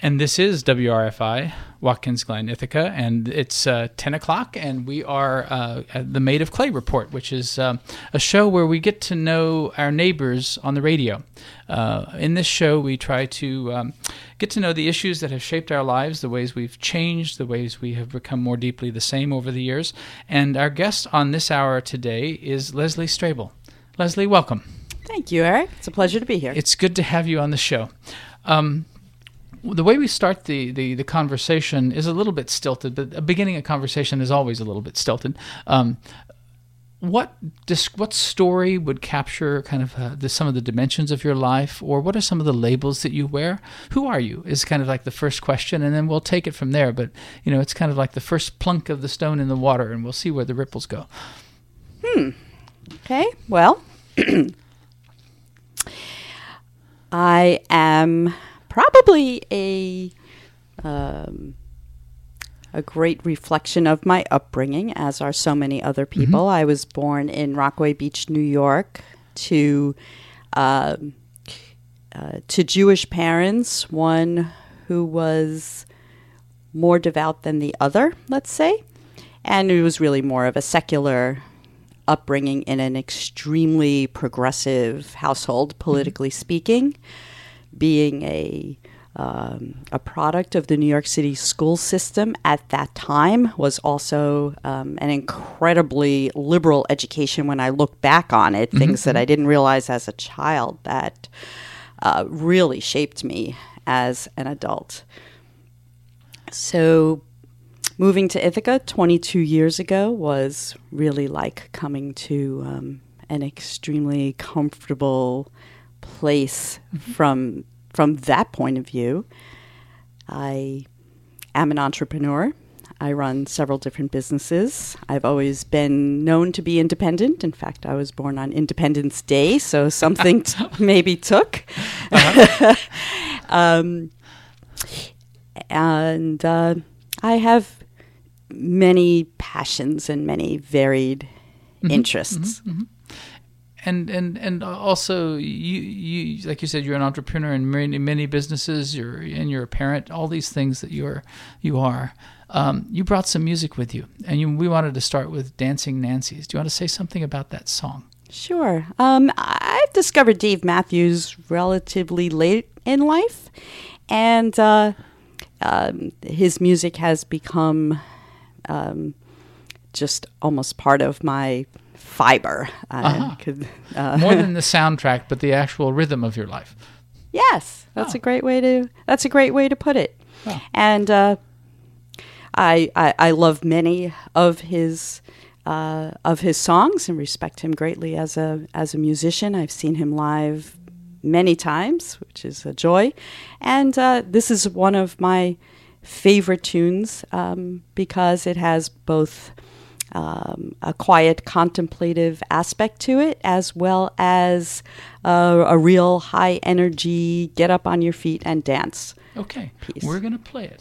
And this is WRFI, Watkins Glen, Ithaca, and it's 10 o'clock, and we are at the Made of Clay Report, which is a show where we get to know our neighbors on the radio. In this show, we try to get to know the issues that have shaped our lives, the ways we've changed, the ways we have become more deeply the same over the years. And our guest on this hour today is Leslie Strabel. Leslie, welcome. Thank you, Eric. It's a pleasure to be here. It's good to have you on the show. The way we start the conversation is a little bit stilted, but the beginning of conversation is always a little bit stilted. What story would capture kind of some of the dimensions of your life, or what are some of the labels that you wear? Who are you is kind of like the first question, and then we'll take it from there. But, you know, it's kind of like the first plunk of the stone in the water, and we'll see where the ripples go. Okay, well, I am probably a great reflection of my upbringing, as are so many other people. I was born in Rockaway Beach, New York, to Jewish parents, one who was more devout than the other, let's say, and it was really more of a secular upbringing in an extremely progressive household, politically speaking. Being a product of the New York City school system at that time was also an incredibly liberal education when I look back on it, things that I didn't realize as a child that really shaped me as an adult. So moving to Ithaca 22 years ago was really like coming to an extremely comfortable place from that point of view. I am an entrepreneur. I run several different businesses. I've always been known to be independent. In fact, I was born on Independence Day, so something maybe took. And I have many passions and many varied interests. And also, you like you said, you're an entrepreneur in many businesses. You're a parent. All these things that you are. You brought some music with you, and we wanted to start with "Dancing Nancy's." Do you want to say something about that song? Sure. I've discovered Dave Matthews relatively late in life, and his music has become just almost part of my fiber. More than the soundtrack, but the actual rhythm of your life. Yes, that's a great way to put it. Oh. And I love many of his songs and respect him greatly as a musician. I've seen him live many times, which is a joy. And this is one of my favorite tunes because it has both a quiet contemplative aspect to it, as well as a real high energy, get up on your feet and dance. Okay, piece. We're going to play it.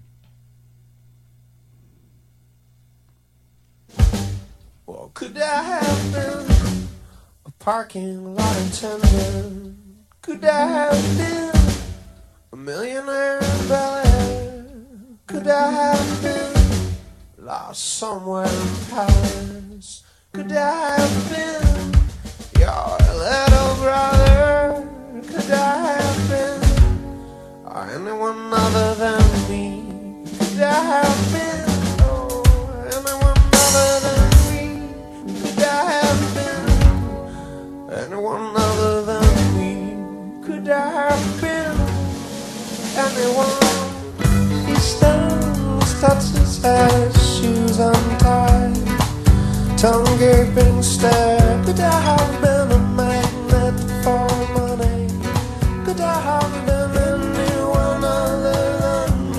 Well, could I have been a parking lot attendant? Could I have been a millionaire in Bel Air? Could I have been lost somewhere in Paris? Could I have been your little brother? Could I have been anyone other than me? Could I have been anyone other than me? Could I have been anyone other than me? Could I have been anyone? He stands, touches his head, shoes untied, tongue gaping stare. Could I have been a magnet for money? Could I have been anyone other than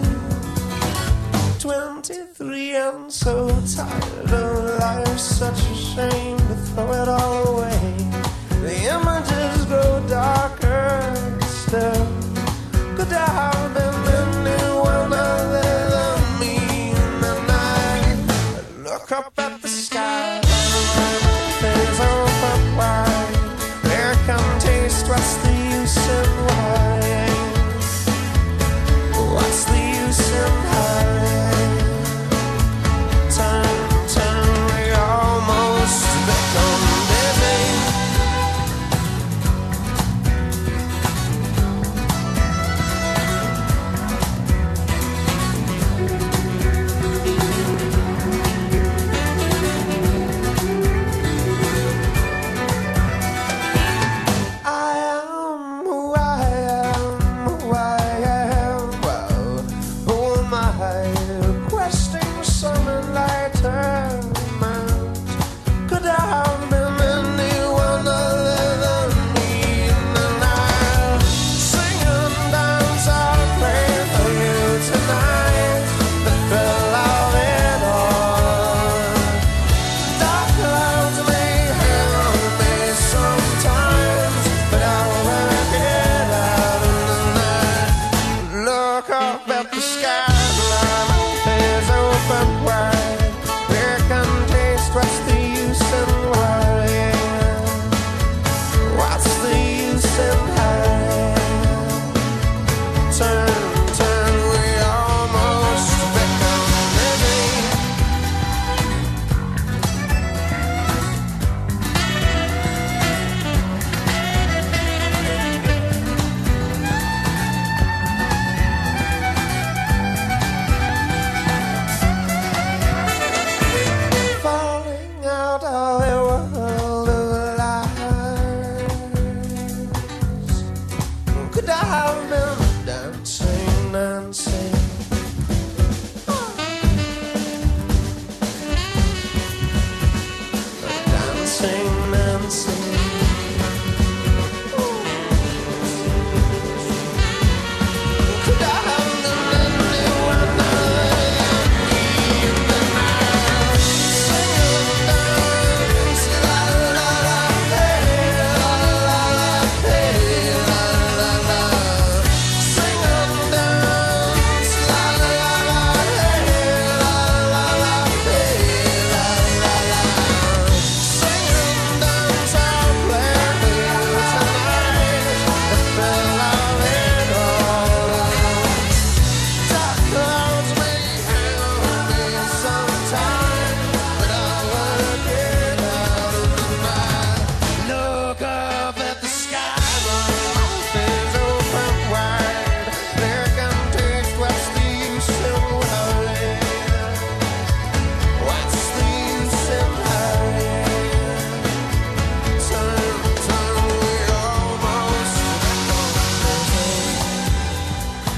me? 23 and so tired of life, such a shame to throw it all away. The images grow darker still. Could I have been anyone other than me? And I look up at the sky, face on fire. the skyline is open wide. Beer can taste, what's the use in worrying? What's the use in hiding? Turn, we almost become living. Falling out of a world of lies. Could I have been dancing, dancing? Dancing, dancing. Could I have been anyone other than me in the night? Sing and dance, la la la, hey, la la la, hey, la la la. Sing and dance, la la la, hey, la la la, hey, la la la. Sing and dance, I'll play with you tonight. The thrill of it all. Dark clouds may hang over me sometime, but I'll work it out in the night. Look up at the sky, the mouth is open wide. There can taste, what's the use in worrying? What's the use in hiding? Turn, we almost become living.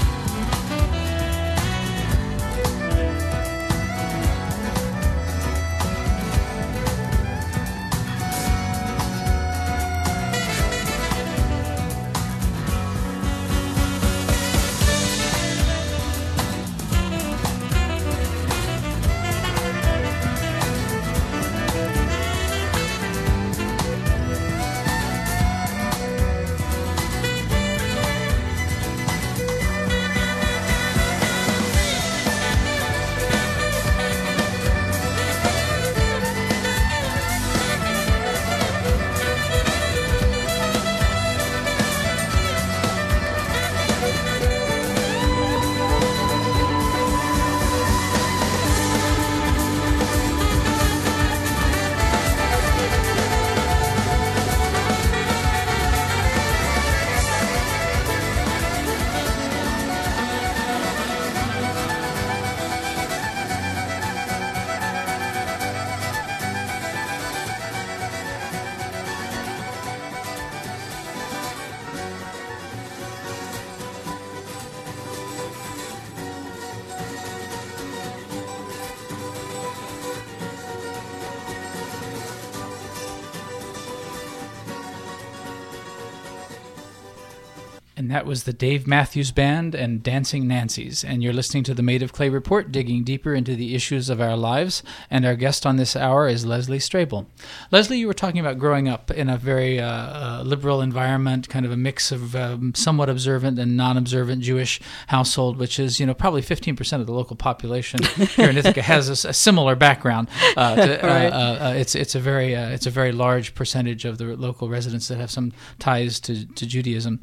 And that was the Dave Matthews Band and Dancing Nancy's. And you're listening to the Made of Clay Report, digging deeper into the issues of our lives. And our guest on this hour is Leslie Strabel. Leslie, you were talking about growing up in a very liberal environment, kind of a mix of somewhat observant and non-observant Jewish household, which is, probably 15% of the local population here in Ithaca has a similar background. It's a very large percentage of the local residents that have some ties to Judaism.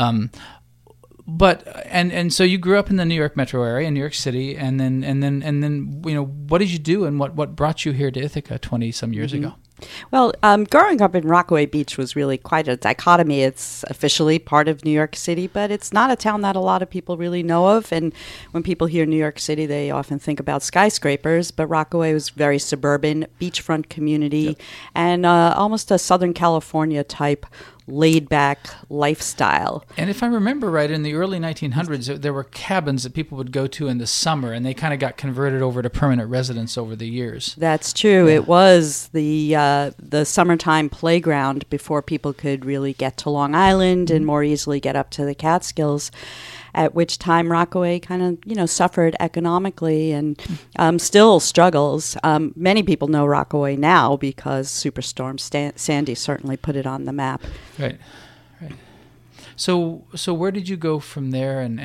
But so you grew up in the New York metro area in New York City, and then what did you do, and what brought you here to Ithaca 20 some years ago? Well, growing up in Rockaway Beach was really quite a dichotomy. It's officially part of New York City, but it's not a town that a lot of people really know of. And when people hear New York City, they often think about skyscrapers, but Rockaway was very suburban, beachfront community, and almost a Southern California type laid-back lifestyle. And if I remember right, in the early 1900s, there were cabins that people would go to in the summer, and they kind of got converted over to permanent residence over the years. That's true. Yeah. It was the summertime playground before people could really get to Long Island and more easily get up to the Catskills, at which time Rockaway kind of, suffered economically and still struggles. Many people know Rockaway now because Superstorm Sandy certainly put it on the map. Right. So where did you go from there, and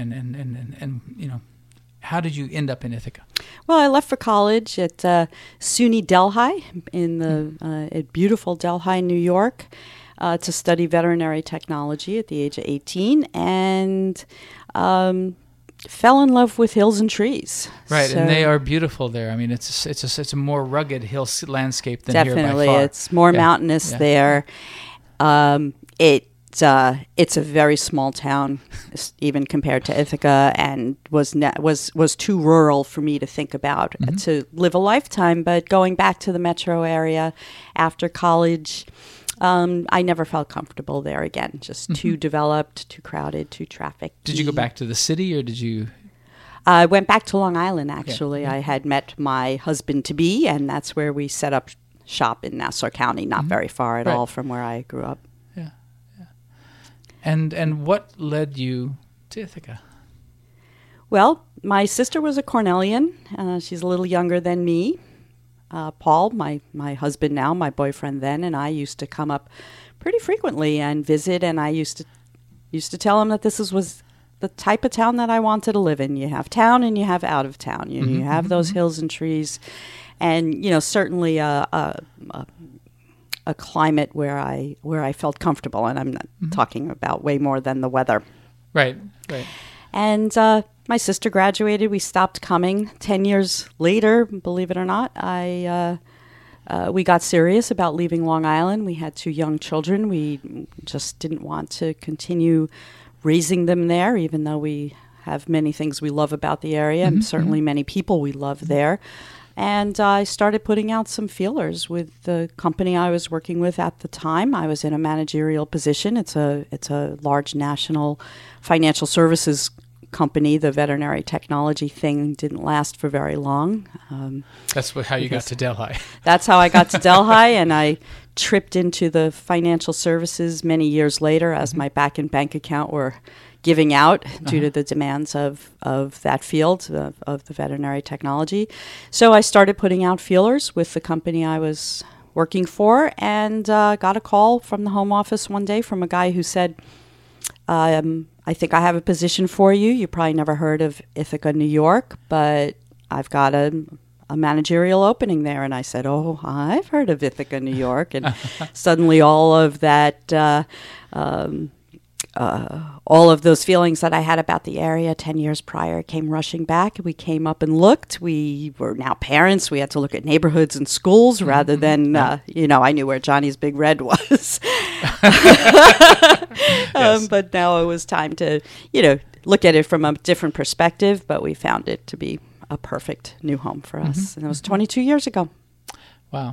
how did you end up in Ithaca? Well, I left for college at SUNY Delhi in at beautiful Delhi, New York, to study veterinary technology at the age of 18, and fell in love with hills and trees. Right, So and they are beautiful there. I mean, it's a more rugged hill landscape than definitely here by far. it's more Yeah. mountainous Yeah. there. It's a very small town, even compared to Ithaca, and was too rural for me to think about to live a lifetime. But going back to the metro area after college, I never felt comfortable there again. Just too developed, too crowded, too trafficked. Did you go back to the city, or did you? I went back to Long Island, actually. Yeah. I had met my husband-to-be, and that's where we set up shop in Nassau County, not very far at Right. all from where I grew up. Yeah. And what led you to Ithaca? Well, my sister was a Cornellian. She's a little younger than me. Paul, my husband now, my boyfriend then, and I used to come up pretty frequently and visit, and I used to tell him that this was the type of town that I wanted to live in. You have town and you have out of town. You have those hills and trees, and certainly a climate where I felt comfortable. And I'm not talking about way more than the weather. Right. And my sister graduated. We stopped coming. 10 years later, believe it or not, we got serious about leaving Long Island. We had 2 young children. We just didn't want to continue raising them there, even though we have many things we love about the area, and certainly many people we love there. And I started putting out some feelers with the company I was working with at the time. I was in a managerial position. It's a large national financial services company. The veterinary technology thing didn't last for very long. That's how you got to Delhi. That's how I got to Delhi, and I tripped into the financial services many years later as my bank account were giving out due to the demands of that field of the veterinary technology. So I started putting out feelers with the company I was working for, and got a call from the home office one day from a guy who said, I think I have a position for you. You probably never heard of Ithaca, New York, but I've got a managerial opening there. And I said, oh, I've heard of Ithaca, New York. And suddenly all of that, all of those feelings that I had about the area 10 years prior came rushing back. We came up and looked. We were now parents. We had to look at neighborhoods and schools rather than, I knew where Johnny's Big Red was. But now it was time to, look at it from a different perspective. But we found it to be a perfect new home for us. And it was 22 years ago. Wow.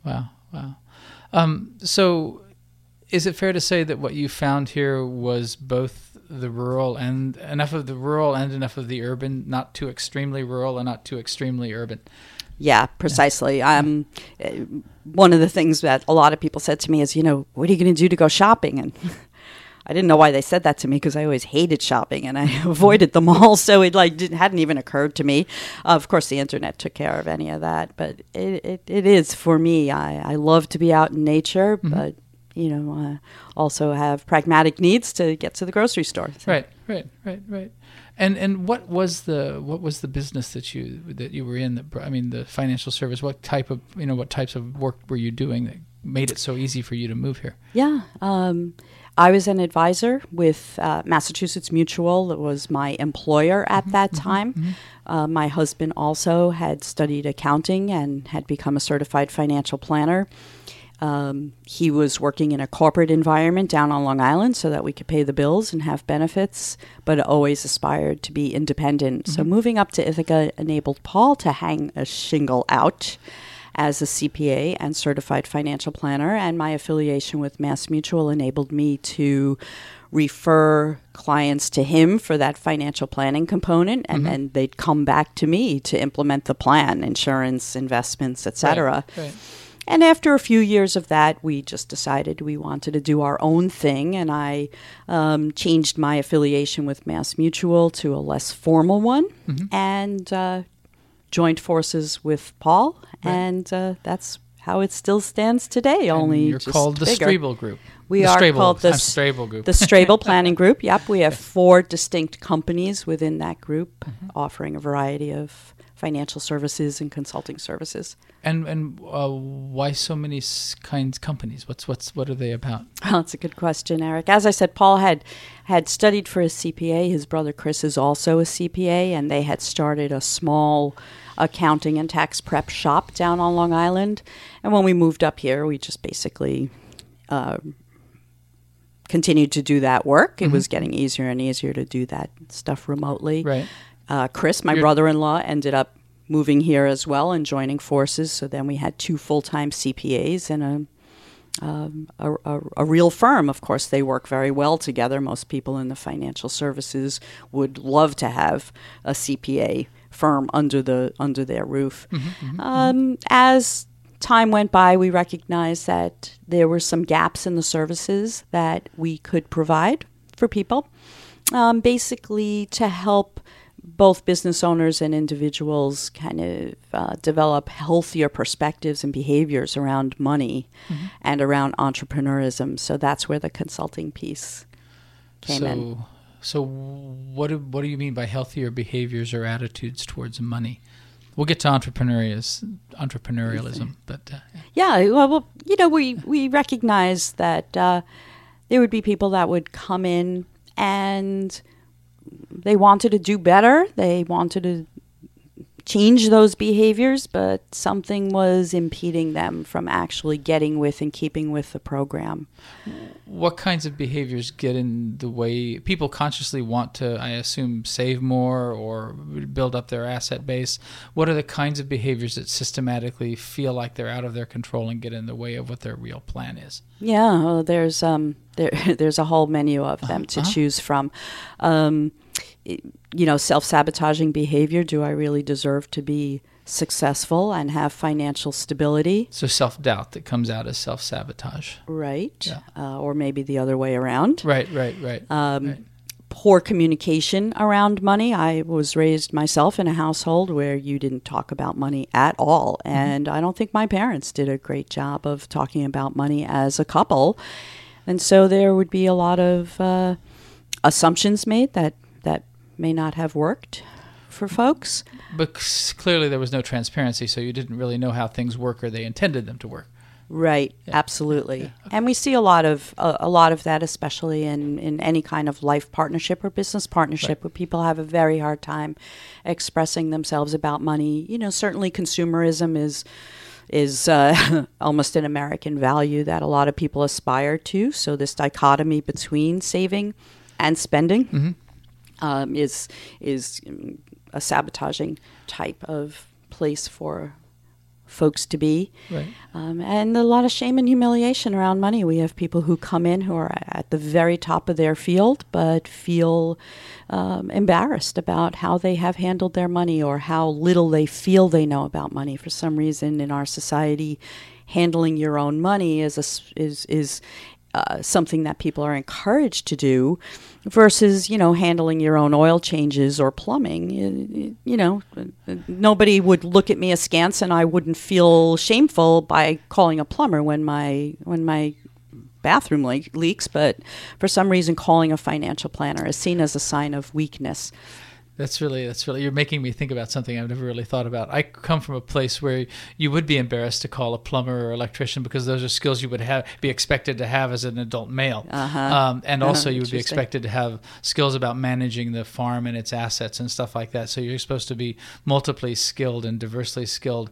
So is it fair to say that what you found here was both the rural and enough of the rural and enough of the urban, not too extremely rural and not too extremely urban? Yeah, precisely. One of the things that a lot of people said to me is, what are you going to do to go shopping? And I didn't know why they said that to me because I always hated shopping and I avoided them all. So it hadn't even occurred to me. Of course, the internet took care of any of that. But it is for me. I love to be out in nature, but also have pragmatic needs to get to the grocery store. So. Right. And what was the business that you were in? The financial service. What types of work were you doing that made it so easy for you to move here? Yeah, I was an advisor with Massachusetts Mutual. That was my employer at that time. My husband also had studied accounting and had become a certified financial planner. He was working in a corporate environment down on Long Island so that we could pay the bills and have benefits, but always aspired to be independent. So moving up to Ithaca enabled Paul to hang a shingle out as a CPA and certified financial planner, and my affiliation with Mass Mutual enabled me to refer clients to him for that financial planning component, and then they'd come back to me to implement the plan, insurance, investments, etc. Right. And after a few years of that, we just decided we wanted to do our own thing, and I changed my affiliation with Mass Mutual to a less formal one, and joined forces with Paul, and that's how it still stands today. Only you're just called the bigger. Strabel Group. We the are Strabel, called the Strabel Group. The Strabel Planning Group. Yep, we have 4 distinct companies within that group, offering a variety of financial services and consulting services. And why so many companies? What are they about? Well, that's a good question, Eric. As I said, Paul had studied for a CPA. His brother Chris is also a CPA, and they had started a small accounting and tax prep shop down on Long Island. And when we moved up here, we just basically continued to do that work. It was getting easier and easier to do that stuff remotely. Right. Chris, my brother-in-law, ended up moving here as well and joining forces. So then we had 2 full-time CPAs and a real firm. Of course, they work very well together. Most people in the financial services would love to have a CPA firm under their roof. As time went by, we recognized that there were some gaps in the services that we could provide for people, basically to help both business owners and individuals kind of develop healthier perspectives and behaviors around money and around entrepreneurism. So that's where the consulting piece came in. So what do you mean by healthier behaviors or attitudes towards money? We'll get to entrepreneurialism, but well, we recognize that there would be people that would come in and they wanted to do better. They wanted to change those behaviors, but something was impeding them from actually getting with and keeping with the program. What kinds of behaviors get in the way? People consciously want to, I assume, save more or build up their asset base. What are the kinds of behaviors that systematically feel like they're out of their control and get in the way of what their real plan is? Yeah, well, there's a whole menu of them to choose from. Self-sabotaging behavior. Do I really deserve to be successsul and have financial stability? So self-doubt that comes out as self-sabotage. Right. Yeah. Or maybe the other way around. Right. Poor communication around money. I was raised myself in a household where you didn't talk about money at all. And I don't think my parents did a great job of talking about money as a couple. And so there would be a lot of assumptions made that may not have worked for folks. But clearly there was no transparency, so you didn't really know how things work or they intended them to work. Right, yeah. Absolutely. Yeah. Okay. And we see a lot of that, especially in any kind of life partnership or business partnership, where people have a very hard time expressing themselves about money. Certainly consumerism is almost an American value that a lot of people aspire to. So this dichotomy between saving and spending is a sabotaging type of place for folks to be. Right. And a lot of shame and humiliation around money. We have people who come in who are at the very top of their field but feel embarrassed about how they have handled their money or how little they feel they know about money. For some reason in our society, handling your own money is something that people are encouraged to do versus, handling your own oil changes or plumbing. Nobody would look at me askance and I wouldn't feel shameful by calling a plumber when my bathroom leaks, but for some reason calling a financial planner is seen as a sign of weakness. That's really, you're making me think about something I've never really thought about. I come from a place where you would be embarrassed to call a plumber or electrician because those are skills you would be expected to have as an adult male. And also you would be expected to have skills about managing the farm and its assets and stuff like that. So you're supposed to be multiply skilled and diversely skilled.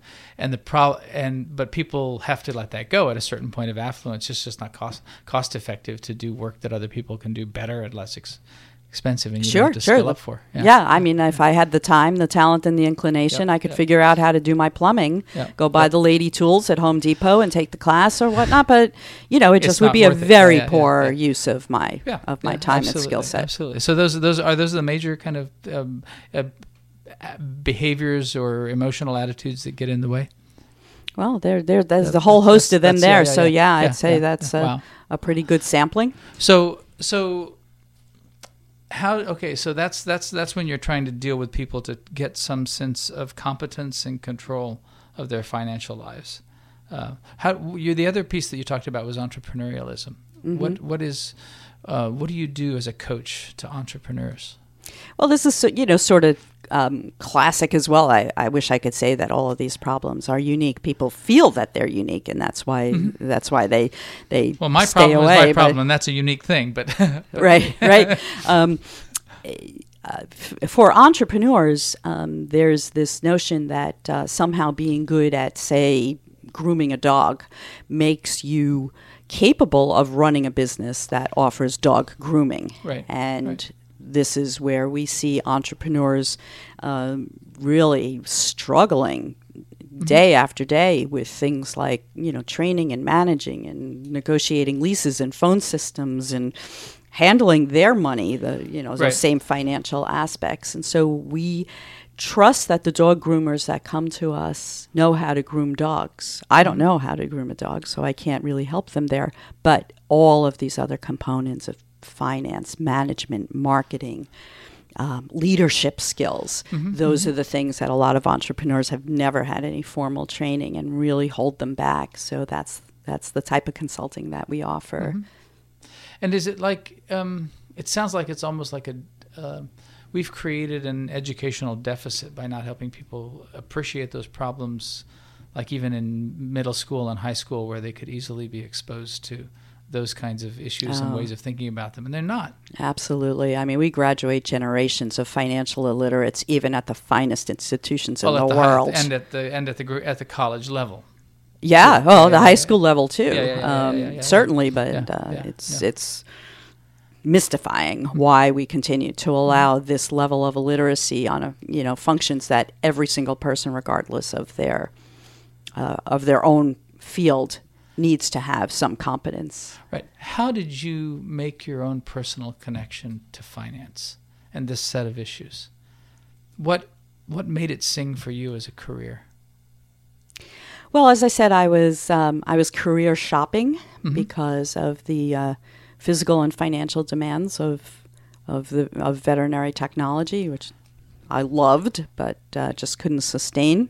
But people have to let that go at a certain point of affluence. It's just not cost effective to do work that other people can do better and less expensive and you have to skill up for. Yeah, I mean, if I had the time, the talent, and the inclination, I could figure out how to do my plumbing, go buy the lady tools at Home Depot and take the class or whatnot. But, it just would be a very poor use of my time and skill set. Absolutely. So those are the major kind of behaviors or emotional attitudes that get in the way? Well, there's a whole host of them there. So, I'd say that's a pretty good sampling. So so that's when you're trying to deal with people to get some sense of competence and control of their financial lives. The other piece that you talked about was entrepreneurialism. Mm-hmm. What do you do as a coach to entrepreneurs? Well, this is sort of classic as well. I wish I could say that all of these problems are unique. People feel that they're unique, and that's why they well, my stay problem away, is my problem, and that's a unique thing. But right. For entrepreneurs, there's this notion that somehow being good at, say, grooming a dog makes you capable of running a business that offers dog grooming. Right. And this is where we see entrepreneurs really struggling day after day with things like, training and managing and negotiating leases and phone systems and handling their money, those same financial aspects. And so we trust that the dog groomers that come to us know how to groom dogs. I don't know how to groom a dog, so I can't really help them there. But all of these other components of finance, management, marketing, leadership skills, those are the things that a lot of entrepreneurs have never had any formal training and really hold them back. So that's the type of consulting that we offer. And is it like, it sounds like it's almost like we've created an educational deficit by not helping people appreciate those problems, like even in middle school and high school, where they could easily be exposed to those kinds of issues and ways of thinking about them, and they're not. Absolutely. I mean, we graduate generations of financial illiterates, even at the finest institutions in the world, and at the college level. Yeah, too. the high school level too. Certainly, but it's mystifying why we continue to allow this level of illiteracy on functions that every single person, regardless of their own field, needs to have some competence. Right. How did you make your own personal connection to finance and this set of issues? What made it sing for you as a career? Well, as I said, I was career shopping because of the physical and financial demands of veterinary technology, which I loved but just couldn't sustain.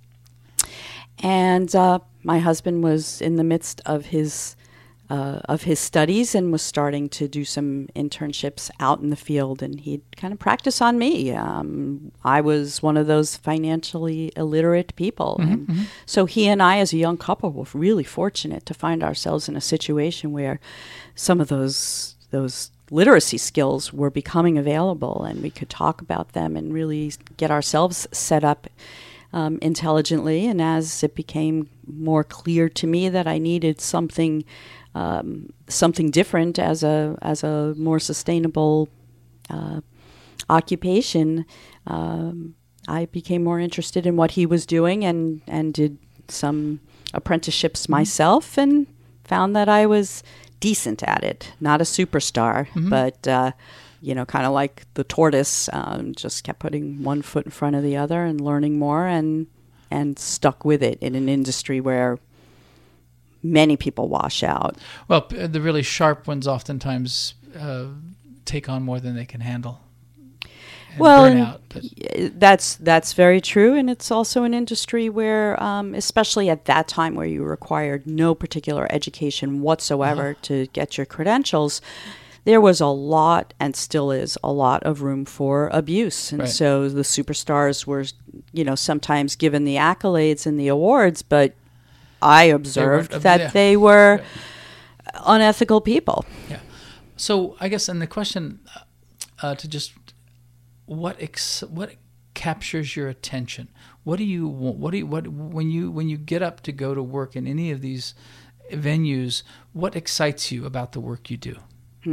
And my husband was in the midst of his studies and was starting to do some internships out in the field, and he'd kind of practice on me. I was one of those financially illiterate people. And so he and I, as a young couple, were really fortunate to find ourselves in a situation where some of those literacy skills were becoming available, and we could talk about them and really get ourselves set up intelligently. And as it became more clear to me that I needed something different as a more sustainable occupation, I became more interested in what he was doing and did some apprenticeships myself, and found that I was decent at it. Not a superstar, but kind of like the tortoise, just kept putting one foot in front of the other and learning more, and stuck with it in an industry where many people wash out. Well, the really sharp ones oftentimes take on more than they can handle. Burn out. That's very true, and it's also an industry where, especially at that time where you required no particular education whatsoever to get your credentials, there was a lot, and still is a lot, of room for abuse. And so the superstars were, sometimes given the accolades and the awards, but I observed that they were unethical people. Yeah. So I guess, and the question to just, what captures your attention? What do you want? When you get up to go to work in any of these venues, what excites you about the work you do?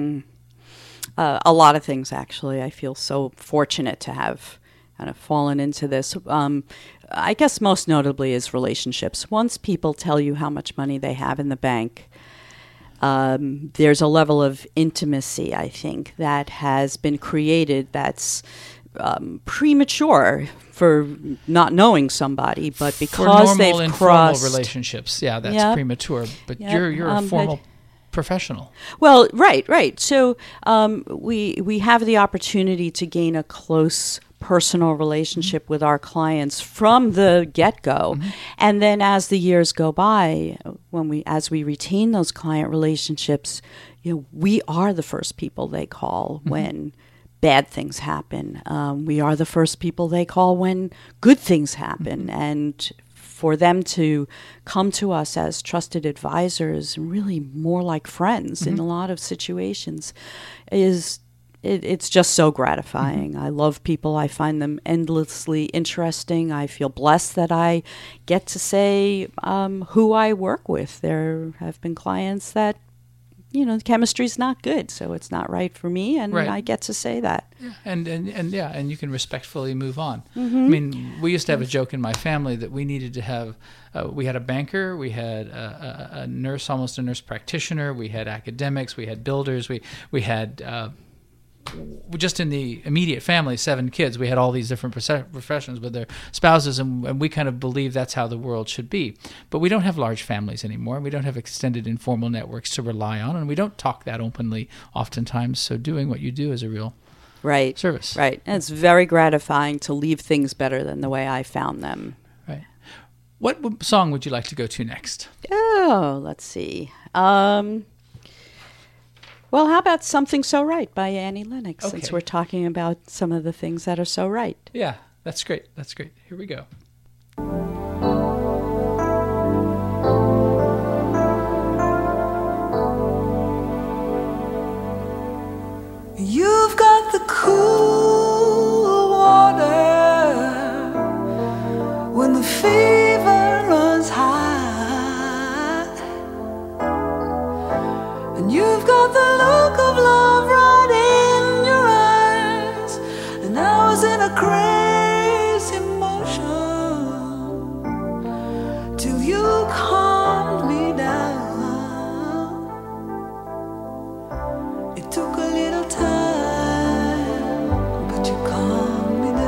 A lot of things, actually. I feel so fortunate to have kind of fallen into this. I guess most notably is relationships. Once people tell you how much money they have in the bank, there's a level of intimacy, I think, that has been created that's premature for not knowing somebody, but because they've crossed informal relationships. Yeah, that's premature. But you're a formal professional. Well, right. So we have the opportunity to gain a close personal relationship with our clients from the get-go. And then as the years go by, as we retain those client relationships, we are the first people they call when bad things happen. We are the first people they call when good things happen. And for them to come to us as trusted advisors, really more like friends in a lot of situations, it's just so gratifying. I love people. I find them endlessly interesting. I feel blessed that I get to say who I work with. There have been clients that, the chemistry's not good, so it's not right for me, and I get to say that. Yeah. And you can respectfully move on. I mean, we used to have a joke in my family that we needed to have, we had a banker, we had a nurse, almost a nurse practitioner, we had academics, we had builders, we had just in the immediate family, 7 kids. We had all these different professions with their spouses, and we kind of believe that's how the world should be. But we don't have large families anymore. We don't have extended informal networks to rely on, and we don't talk that openly oftentimes. So doing what you do is a real service. Right. And it's very gratifying to leave things better than the way I found them. Right. What song would you like to go to next? Oh, let's see. Well, how about Something So Right by Annie Lennox, since we're talking about some of the things that are so right. Yeah, that's great. Here we go. You've got the cool water when the fever runs high, and you've got the look of love right in your eyes, and I was in a crazy motion till you calmed me down. It took a little time, but you calmed me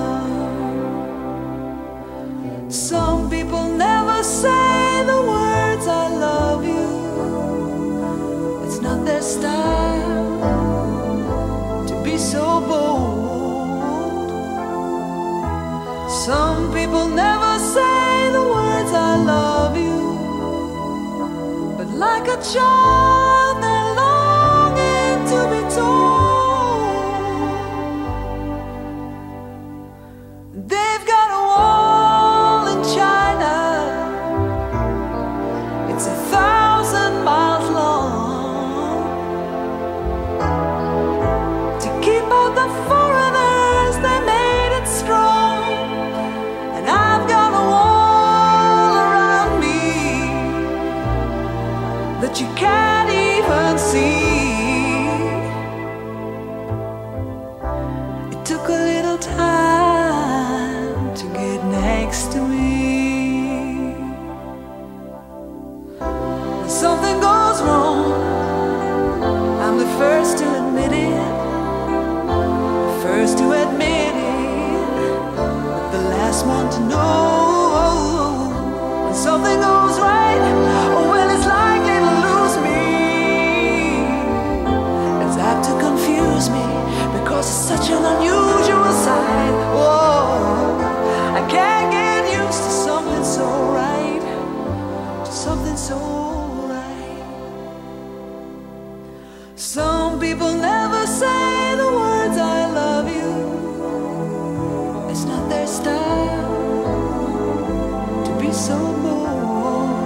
down. Some people never say the words I love you. It's not their style to be so bold. Some people never say the words I love you, but like a child they're longing to be told. They've got a wall in China, it's 1,000 miles long, to keep out the foreigners. They made it strong, and I've got a wall around me that you can't even see. It took a little time to get next to me. When something goes wrong, I'm the first to admit it, the first to admit it, but the last one to know. When something goes right, oh well, it's likely to lose me. It's apt to confuse me because it's such an unusual sight. Whoa, I can't get used to something so right, to something so right. Some people never say the words I love you. It's not their style to be so bold.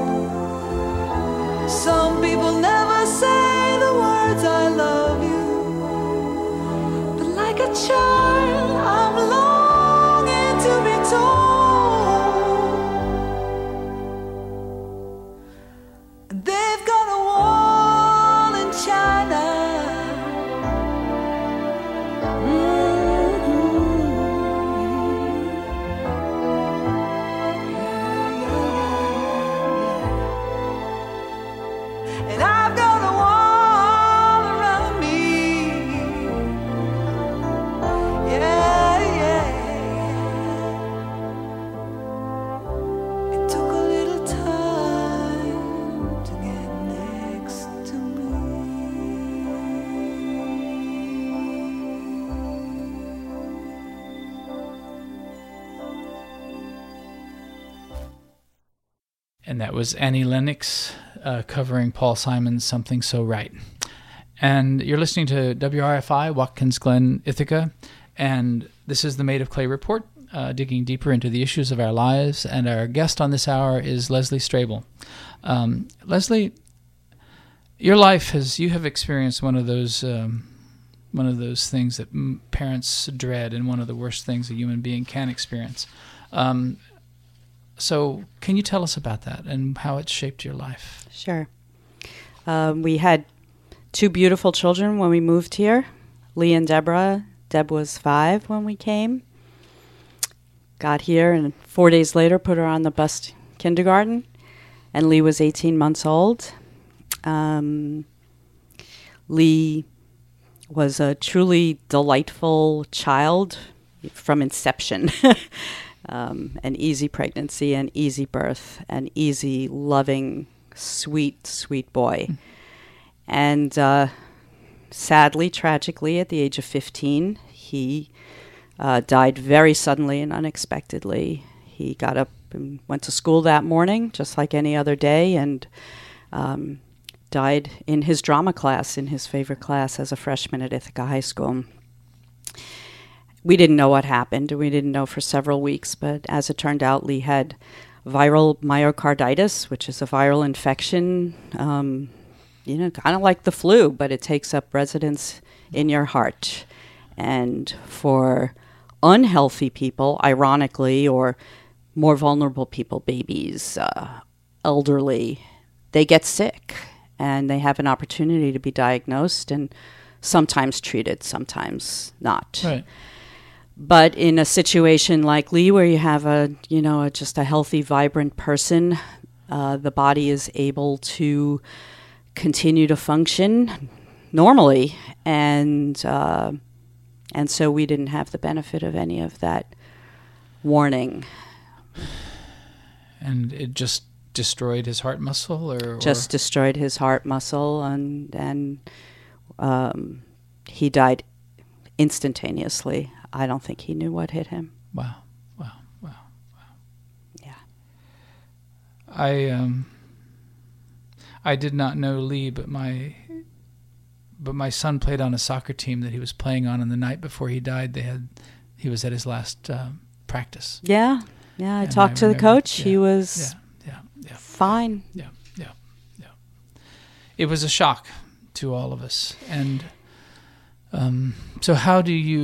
Some people never say the words I love you, but like a child And that was Annie Lennox covering Paul Simon's Something So Right. And you're listening to WRFI, Watkins Glen, Ithaca. And this is the Made of Clay Report, digging deeper into the issues of our lives. And our guest on this hour is Leslie Strabel. Leslie, your life you have experienced one of those things that parents dread, and one of the worst things a human being can experience. So can you tell us about that and how it shaped your life? Sure. We had 2 beautiful children when we moved here, Lee and Deborah. Deb was 5 when we came. Got here, and 4 days later put her on the bus to kindergarten, and Lee was 18 months old. Lee was a truly delightful child from inception. An easy pregnancy, an easy birth, an easy, loving, sweet, sweet boy. And sadly, tragically, at the age of 15, he died very suddenly and unexpectedly. He got up and went to school that morning, just like any other day, and died in his drama class, in his favorite class as a freshman at Ithaca High School. We didn't know what happened. We didn't know for several weeks, but as it turned out, Lee had viral myocarditis, which is a viral infection, kind of like the flu, but it takes up residence in your heart. And for unhealthy people, ironically, or more vulnerable people, babies, elderly, they get sick, and they have an opportunity to be diagnosed and sometimes treated, sometimes not. Right. But in a situation like Lee, where you have just a healthy, vibrant person, the body is able to continue to function normally, and so we didn't have the benefit of any of that warning. And it just destroyed his heart muscle, or just destroyed his heart muscle, and he died instantaneously. I don't think he knew what hit him. Wow. Yeah. I did not know Lee, but my son played on a soccer team that he was playing on, and the night before he died, he was at his last practice. Yeah. I talked to the coach. Yeah, he was fine. Yeah. It was a shock to all of us, and so how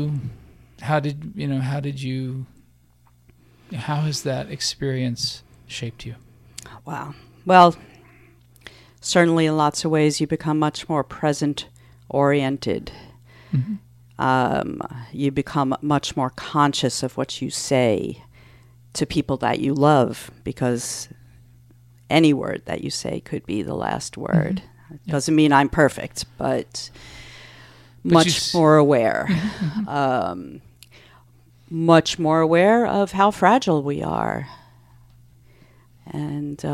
has that experience shaped you? Wow. Well, certainly in lots of ways you become much more present-oriented. Mm-hmm. You become much more conscious of what you say to people that you love, because any word that you say could be the last word. Mm-hmm. It doesn't mean I'm perfect, but much more aware. Much more aware of how fragile we are. And,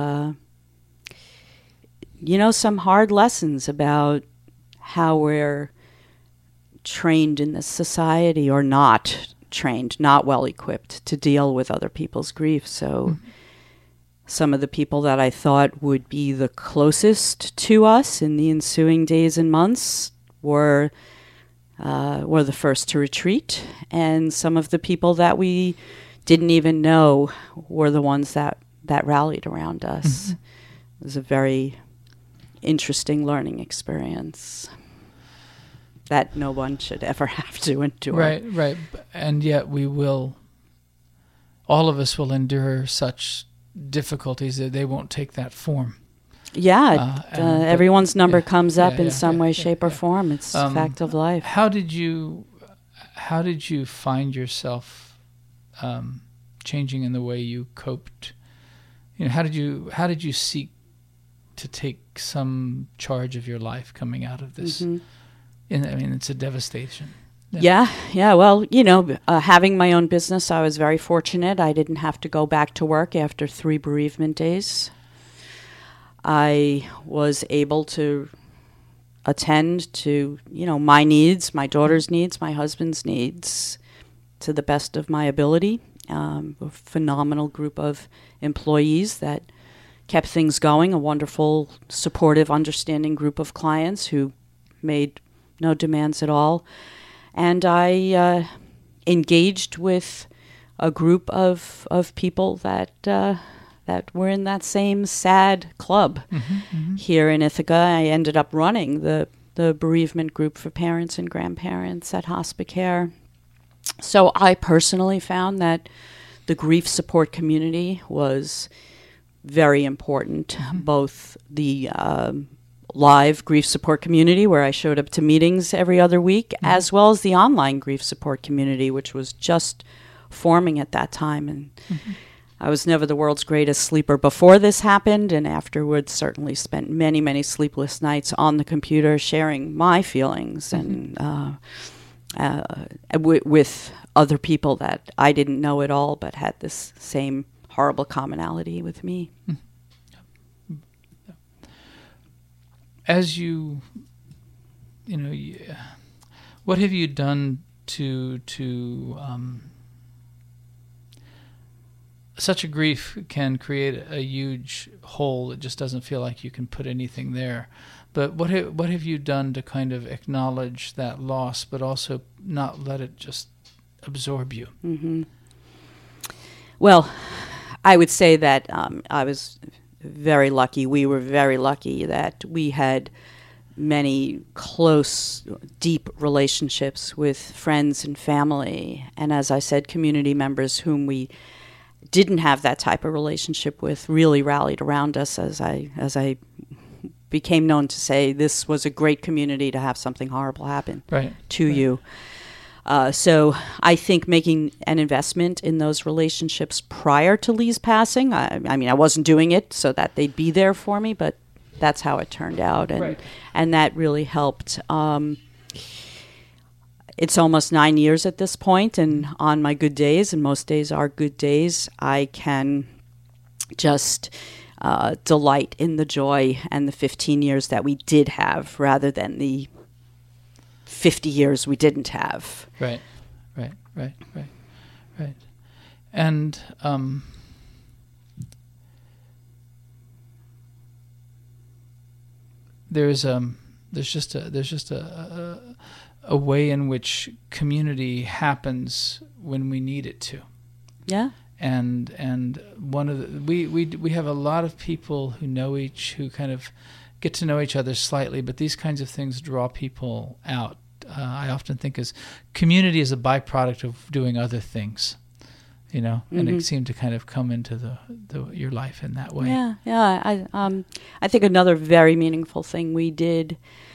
some hard lessons about how we're trained in this society, or not trained, not well equipped to deal with other people's grief. So some of the people that I thought would be the closest to us in the ensuing days and months were the first to retreat, and some of the people that we didn't even know were the ones that rallied around us. Mm-hmm. It was a very interesting learning experience that no one should ever have to endure. Right. And yet all of us will endure such difficulties that they won't take that form. Yeah, everyone's number comes up in some way, shape, or form. It's a fact of life. How did you find yourself changing in the way you coped? How did you seek to take some charge of your life coming out of this? Mm-hmm. It's a devastation. Yeah. Well, having my own business, I was very fortunate. I didn't have to go back to work after 3 bereavement days. I was able to attend to, my needs, my daughter's needs, my husband's needs, to the best of my ability. A phenomenal group of employees that kept things going, a wonderful, supportive, understanding group of clients who made no demands at all. And I engaged with a group of people that were in that same sad club here in Ithaca. I ended up running the bereavement group for parents and grandparents at Hospicare. So I personally found that the grief support community was very important, both the live grief support community, where I showed up to meetings every other week, as well as the online grief support community, which was just forming at that time. And I was never the world's greatest sleeper before this happened, and afterwards certainly spent many, many sleepless nights on the computer sharing my feelings and with other people that I didn't know at all but had this same horrible commonality with me. As what have you done to such a grief can create a huge hole. It just doesn't feel like you can put anything there. But what have you done to kind of acknowledge that loss, but also not let it just absorb you? Well, I would say that I was very lucky. We were very lucky that we had many close, deep relationships with friends and family. And as I said, community members whom we didn't have that type of relationship with really rallied around us. As I became known to say, this was a great community to have something horrible happen to you. So I think making an investment in those relationships prior to Lee's passing, I mean, I wasn't doing it so that they'd be there for me, but that's how it turned out. And that really helped. It's almost 9 years at this point, and on my good days, and most days are good days, I can just delight in the joy and the 15 years that we did have rather than the 50 years we didn't have. Right. And there's just a way in which community happens when we need it to. Yeah. And one of the, we have a lot of people who kind of get to know each other slightly, but these kinds of things draw people out. I often think as community is a byproduct of doing other things, and it seemed to kind of come into your life in that way. Yeah. I think another very meaningful thing we did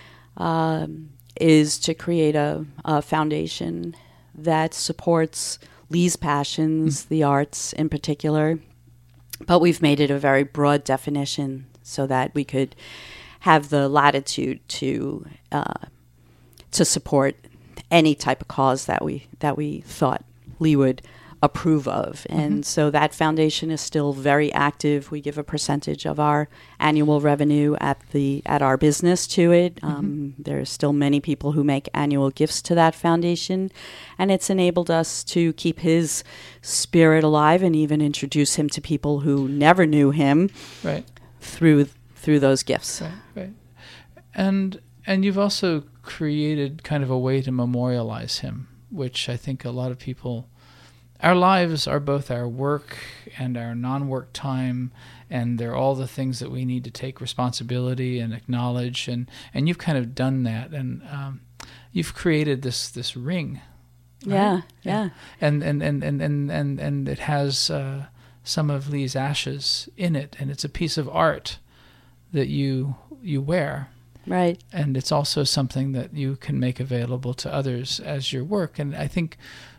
is to create a foundation that supports Lee's passions, the arts in particular, but we've made it a very broad definition so that we could have the latitude to support any type of cause that we thought Lee would approve of. And so that foundation is still very active. We give a percentage of our annual revenue at our business to it. There are still many people who make annual gifts to that foundation, and it's enabled us to keep his spirit alive and even introduce him to people who never knew him through those gifts. Right. And you've also created kind of a way to memorialize him, which I think a lot of people. Our lives are both our work and our non-work time, and they're all the things that we need to take responsibility and acknowledge. And you've kind of done that, and you've created this ring. Right? Yeah. And it has some of Lee's ashes in it, and it's a piece of art that you wear. Right. And it's also something that you can make available to others as your work. And I think.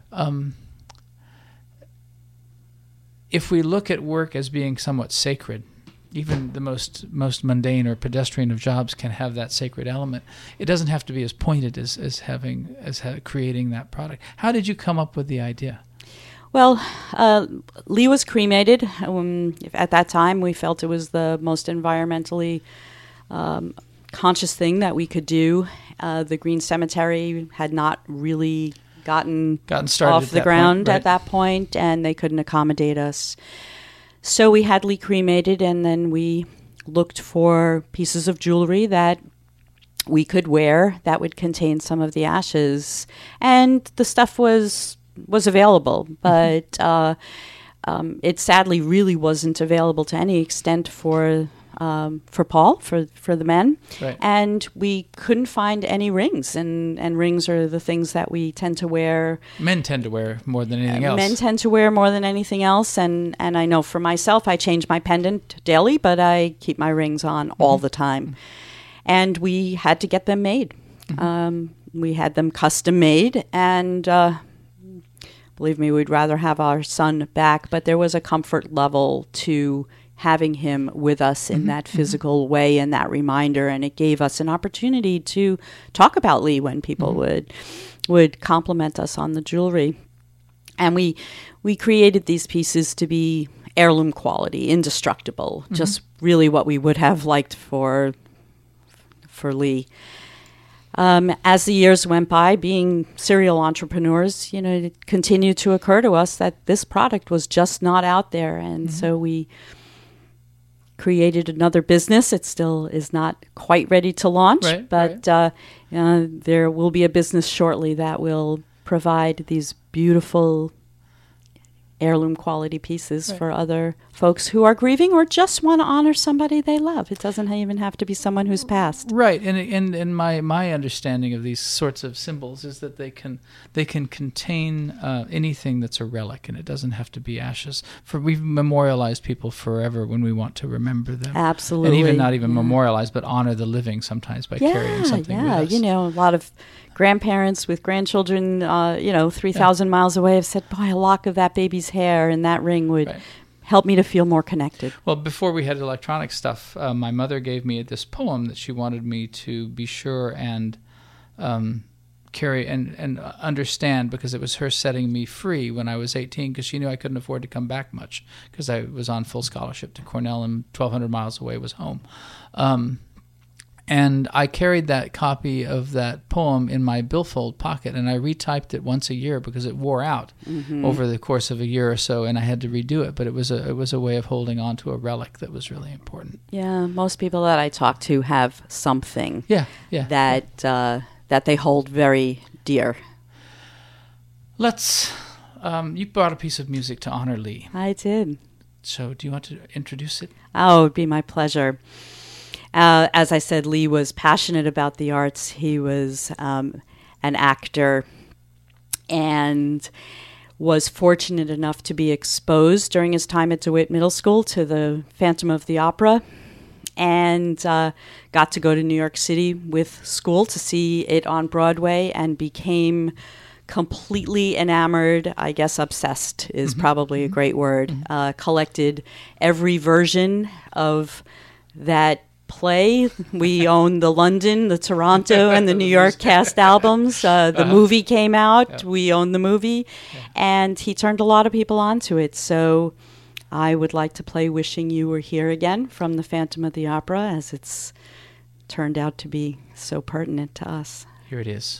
If we look at work as being somewhat sacred, even the most mundane or pedestrian of jobs can have that sacred element. It doesn't have to be as pointed as creating that product. How did you come up with the idea? Well, Lee was cremated. At that time, we felt it was the most environmentally conscious thing that we could do. The Green Cemetery had not really gotten started off the ground at that point, and they couldn't accommodate us. So we had Lee cremated, and then we looked for pieces of jewelry that we could wear that would contain some of the ashes. And the stuff was available, but it sadly really wasn't available to any extent for Paul, for the men. Right. And we couldn't find any rings, and rings are the things that we tend to wear. Men tend to wear more than anything else. Men tend to wear more than anything else, and I know for myself, I change my pendant daily, but I keep my rings on all the time. And we had to get them made. We had them custom made, and believe me, we'd rather have our son back, but there was a comfort level to having him with us in that physical way and that reminder, and it gave us an opportunity to talk about Lee when people would compliment us on the jewelry. And we created these pieces to be heirloom quality, indestructible, just really what we would have liked for Lee. As the years went by, being serial entrepreneurs, it continued to occur to us that this product was just not out there, and so we created another business. It still is not quite ready to launch, but there will be a business shortly that will provide these beautiful heirloom quality pieces for other folks who are grieving or just want to honor somebody they love. It doesn't even have to be someone who's passed. Right, and my understanding of these sorts of symbols is that they can contain anything that's a relic, and it doesn't have to be ashes. We've memorialized people forever when we want to remember them. Absolutely, and even not even memorialize, but honor the living sometimes by carrying something with us. A lot of grandparents with grandchildren, 3,000 miles away have said, boy, a lock of that baby's hair and that ring would help me to feel more connected. Well, before we had electronic stuff, my mother gave me this poem that she wanted me to be sure and carry and understand, because it was her setting me free when I was 18, because she knew I couldn't afford to come back much because I was on full scholarship to Cornell, and 1,200 miles away was home. And I carried that copy of that poem in my billfold pocket, and I retyped it once a year because it wore out over the course of a year or so, and I had to redo it. But it was a way of holding on to a relic that was really important. Yeah, most people that I talk to have something that they hold very dear. Let's. You brought a piece of music to honor Lee. I did. So do you want to introduce it? Oh, it would be my pleasure. As I said, Lee was passionate about the arts. He was an actor and was fortunate enough to be exposed during his time at DeWitt Middle School to the Phantom of the Opera, and got to go to New York City with school to see it on Broadway, and became completely enamored. I guess obsessed is probably a great word. Collected every version of that play. We own the London, the Toronto, and the New York cast albums. The movie came out. We own the movie. And he turned a lot of people onto it. So I would like to play Wishing You Were Here Again from the Phantom of the Opera, as it's turned out to be so pertinent to us. Here it is.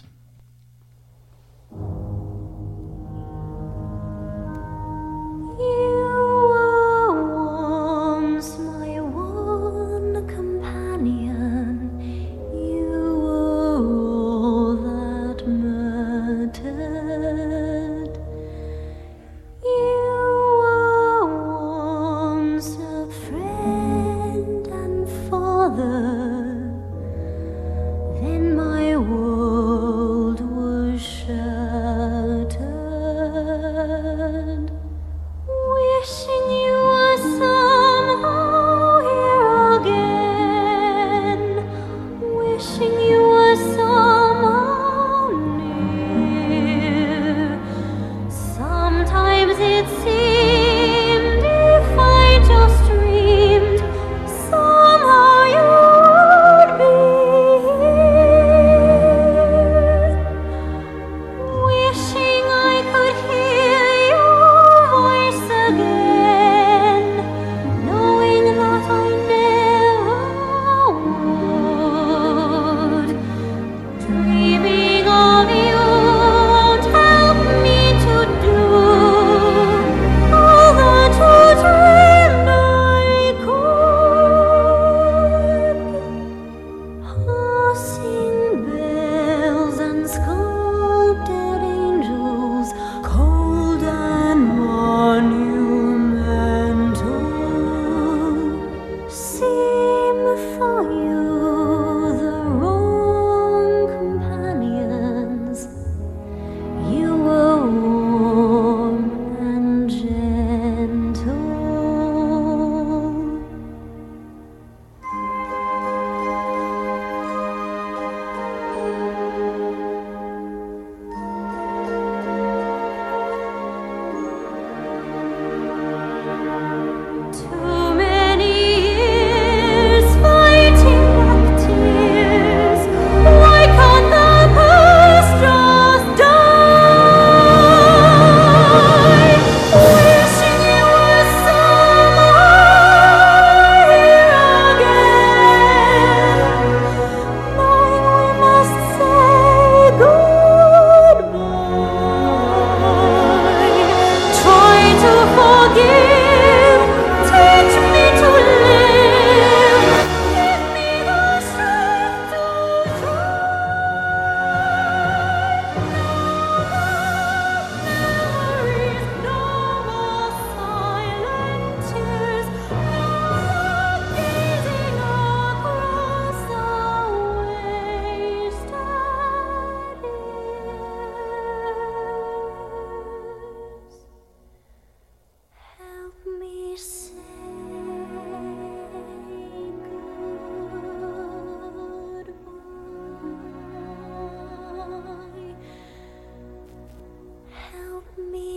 Then my world was shattered.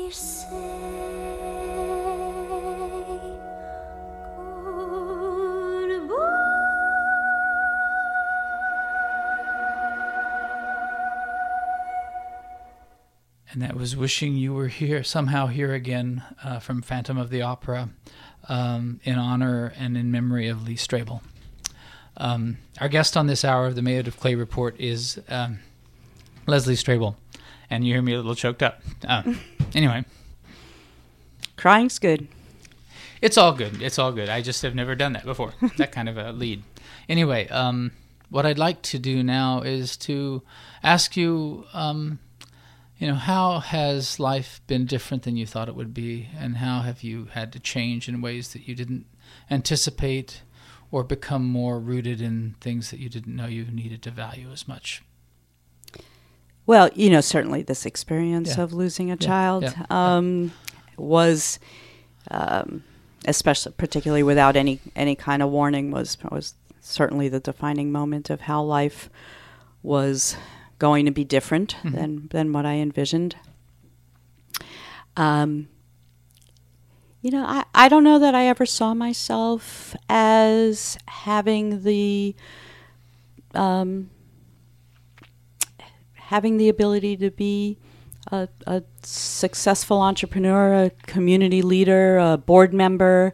they say And that was Wishing You Were Here, Somehow Here Again, from Phantom of the Opera, in honor and in memory of Lee Strabel. Our guest on this hour of the Made of Clay Report is Leslie Strabel. And you hear me a little choked up. Anyway. Crying's good. It's all good. It's all good. I just have never done that before, that kind of a lead. Anyway, what I'd like to do now is to ask you... how has life been different than you thought it would be, and how have you had to change in ways that you didn't anticipate, or become more rooted in things that you didn't know you needed to value as much? Well, certainly this experience of losing a child was, especially particularly without any kind of warning, was certainly the defining moment of how life was going to be different than what I envisioned. I don't know that I ever saw myself as having the ability to be a successful entrepreneur, a community leader, a board member.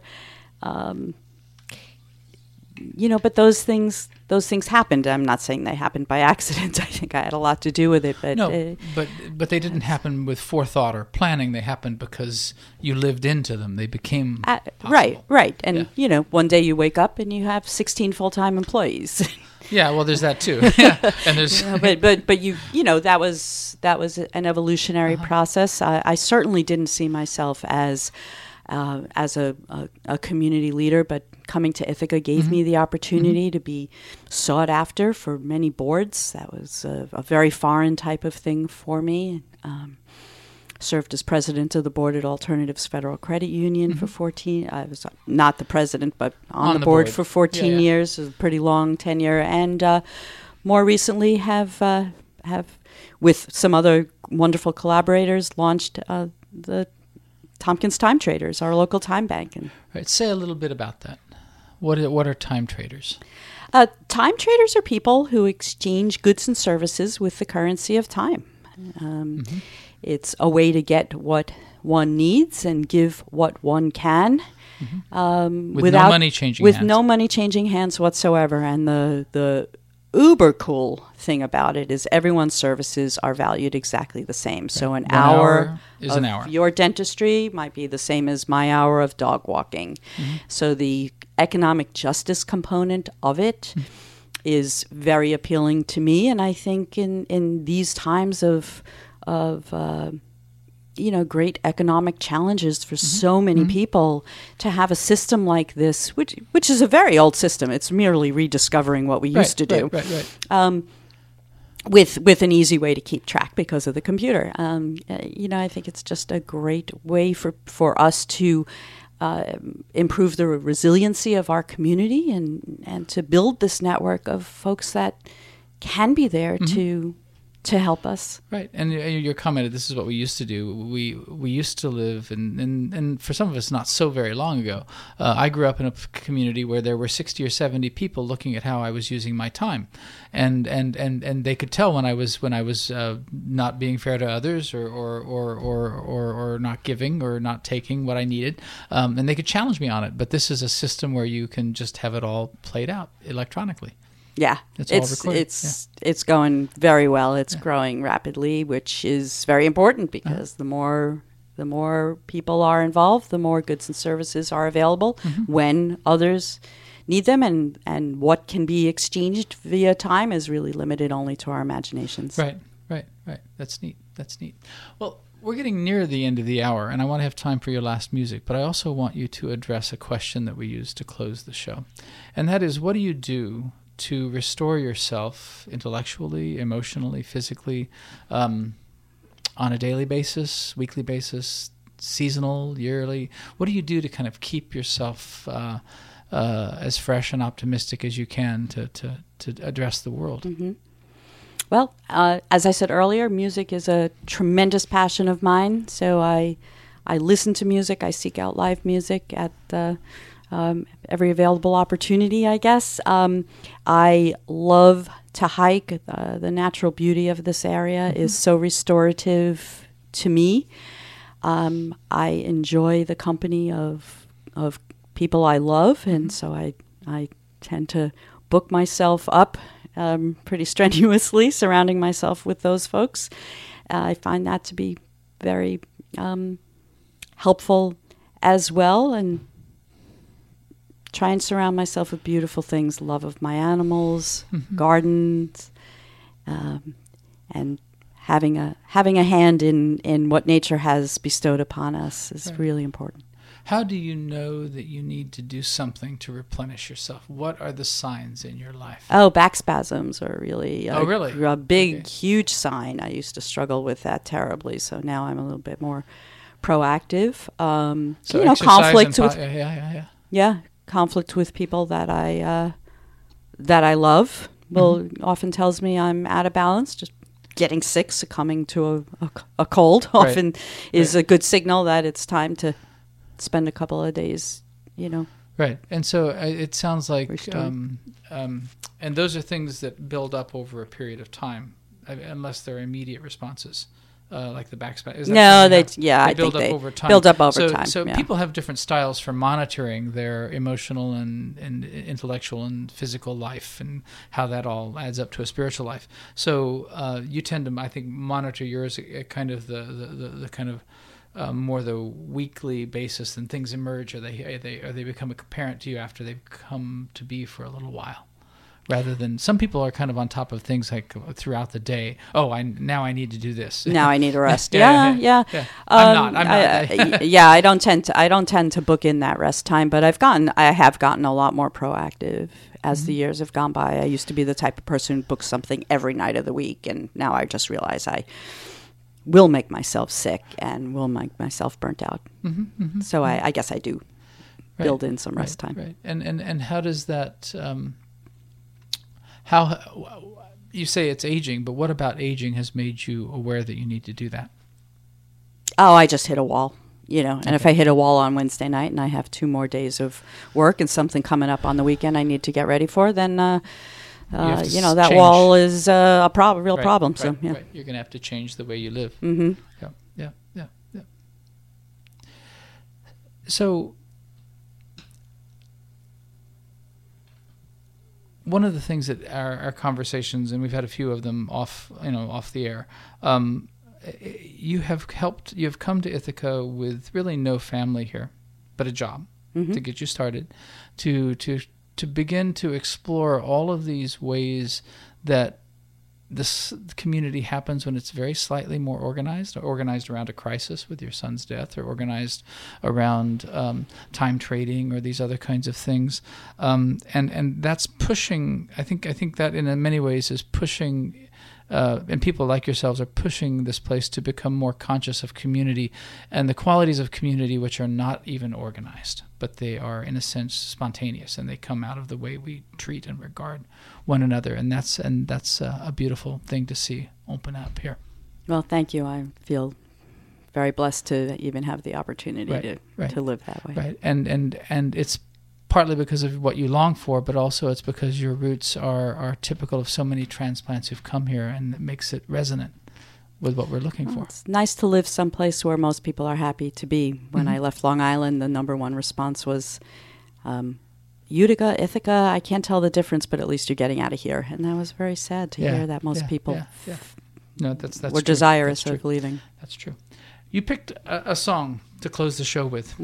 But those things happened. I'm not saying they happened by accident. I think I had a lot to do with it. But no, but they didn't happen with forethought or planning. They happened because you lived into them. They became possible. Right. And one day you wake up and you have 16 full-time employees. Yeah, well, there's that too. Yeah, and there's but that was an evolutionary process. I certainly didn't see myself as a community leader, but coming to Ithaca gave me the opportunity to be sought after for many boards. That was a very foreign type of thing for me. Served as president of the board at Alternatives Federal Credit Union for 14. I was not the president, but on the board for 14 years. It was a pretty long tenure, and more recently have with some other wonderful collaborators launched the Tompkins Time Traders, our local time bank. And right, say a little bit about that. What are time traders? Time traders are people who exchange goods and services with the currency of time. It's a way to get what one needs and give what one can, with no money changing hands. With no money changing hands whatsoever. And the uber cool thing about it is everyone's services are valued exactly the same. Right. So an hour is an hour. Your dentistry might be the same as my hour of dog walking. So the economic justice component of it is very appealing to me, and I think in these times of great economic challenges for so many people, to have a system like this, which is a very old system. It's merely rediscovering what we used to do. Right. With an easy way to keep track because of the computer. I think it's just a great way for us to improve the resiliency of our community and to build this network of folks that can be there to help us. Right. And your comment, this is what we used to do. We used to live, and for some of us not so very long ago, I grew up in a community where there were 60 or 70 people looking at how I was using my time. And they could tell when I was not being fair to others or not giving or not taking what I needed. And they could challenge me on it. But this is a system where you can just have it all played out electronically. Yeah, it's going very well. It's growing rapidly, which is very important because the more people are involved, the more goods and services are available when others need them, and what can be exchanged via time is really limited only to our imaginations. Right. That's neat. Well, we're getting near the end of the hour, and I want to have time for your last music, but I also want you to address a question that we use to close the show, and that is, what do you do to restore yourself intellectually, emotionally, physically, on a daily basis, weekly basis, seasonal, yearly? What do you do to kind of keep yourself as fresh and optimistic as you can to address the world? Well, as I said earlier, music is a tremendous passion of mine. So I listen to music. I seek out live music at every available opportunity, I guess. I love to hike. The natural beauty of this area is so restorative to me. I enjoy the company of people I love, and so I tend to book myself up pretty strenuously, surrounding myself with those folks. I find that to be very helpful as well, and try and surround myself with beautiful things, love of my animals, gardens, and having a hand in what nature has bestowed upon us is really important. How do you know that you need to do something to replenish yourself? What are the signs in your life? Oh, back spasms are really really? a big, huge sign. I used to struggle with that terribly, so now I'm a little bit more proactive. So conflict with yeah. conflict with people that I love will often tells me I'm out of balance. Just getting sick, succumbing to a cold often is a good signal that it's time to spend a couple of days, Right. And so it sounds like, restoring. And those are things that build up over a period of time, unless they're immediate responses, like the backspasm. No, they build up over time. Build up over time. So yeah. people have different styles for monitoring their emotional and intellectual and physical life, and how that all adds up to a spiritual life. So you tend to, I think, monitor yours at kind of the kind of more the weekly basis, and things emerge, or they become apparent to you after they've come to be for a little while, rather than some people are kind of on top of things like throughout the day. Oh, now I need to do this. Now I need a rest. Yeah. I'm not. I don't tend to book in that rest time, but I have gotten a lot more proactive as the years have gone by. I used to be the type of person who books something every night of the week, and now I just realize I will make myself sick and will make myself burnt out. So I guess I do build in some rest time. Right. And how does that? How you say it's aging, but what about aging has made you aware that you need to do that? Oh, I just hit a wall. And if I hit a wall on Wednesday night and I have 2 more days of work and something coming up on the weekend I need to get ready for, then that change. wall is a real problem. Right, so yeah, right. You're going to have to change the way you live. Yeah. So one of the things that our conversations, and we've had a few of them off the air, you have come to Ithaca with really no family here, but a job to get you started, to begin to explore all of these ways that this community happens when it's very slightly more organized around a crisis with your son's death, or organized around time trading or these other kinds of things. And that's pushing, I think that in many ways is pushing, and people like yourselves are pushing this place to become more conscious of community and the qualities of community, which are not even organized, but they are in a sense spontaneous, and they come out of the way we treat and regard one another. And that's a beautiful thing to see open up here. Well, thank you. I feel very blessed to even have the opportunity to live that way. Right. And it's partly because of what you long for, but also it's because your roots are typical of so many transplants who've come here, and it makes it resonant with what we're looking for. It's nice to live someplace where most people are happy to be. When I left Long Island, the number one response was, Utica, Ithaca, I can't tell the difference, but at least you're getting out of here. And that was very sad to hear that most people No, that's were true. desirous of leaving. That's true. You picked a song to close the show with.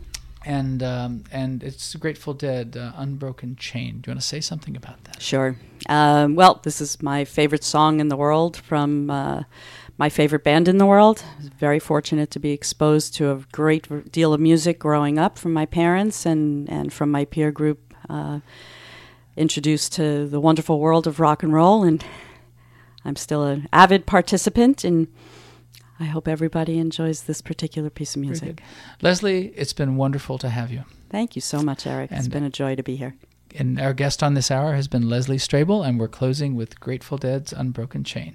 And it's Grateful Dead, Unbroken Chain. Do you want to say something about that? Sure. Well, this is my favorite song in the world from my favorite band in the world. I was very fortunate to be exposed to a great deal of music growing up from my parents and from my peer group, introduced to the wonderful world of rock and roll. And I'm still an avid participant, and I hope everybody enjoys this particular piece of music. Leslie, it's been wonderful to have you. Thank you so much, Eric. It's been a joy to be here. And our guest on this hour has been Leslie Strabel, and we're closing with Grateful Dead's Unbroken Chain.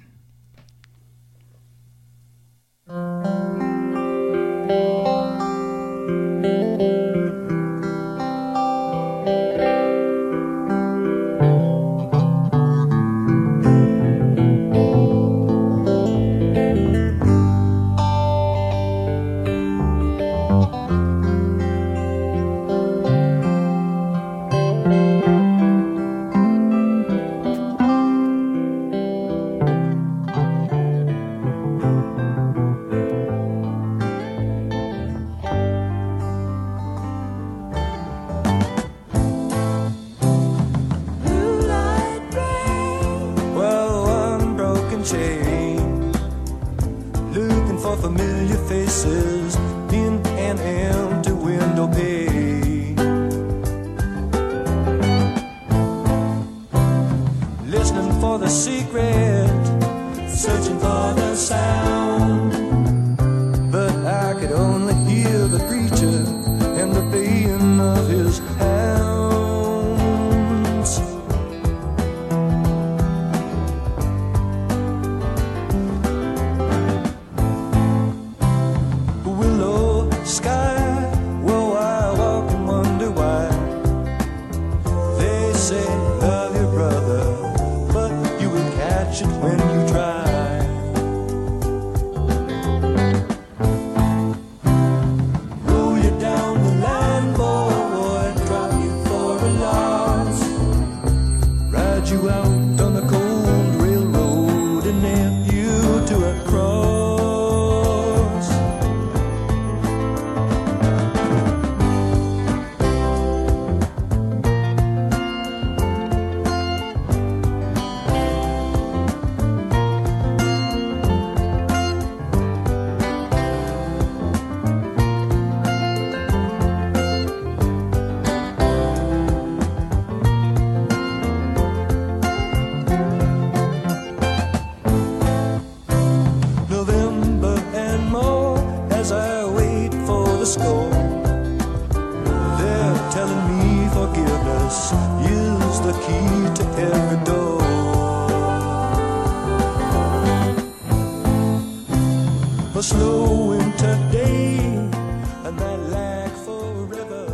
A slow winter day, and that lag forever.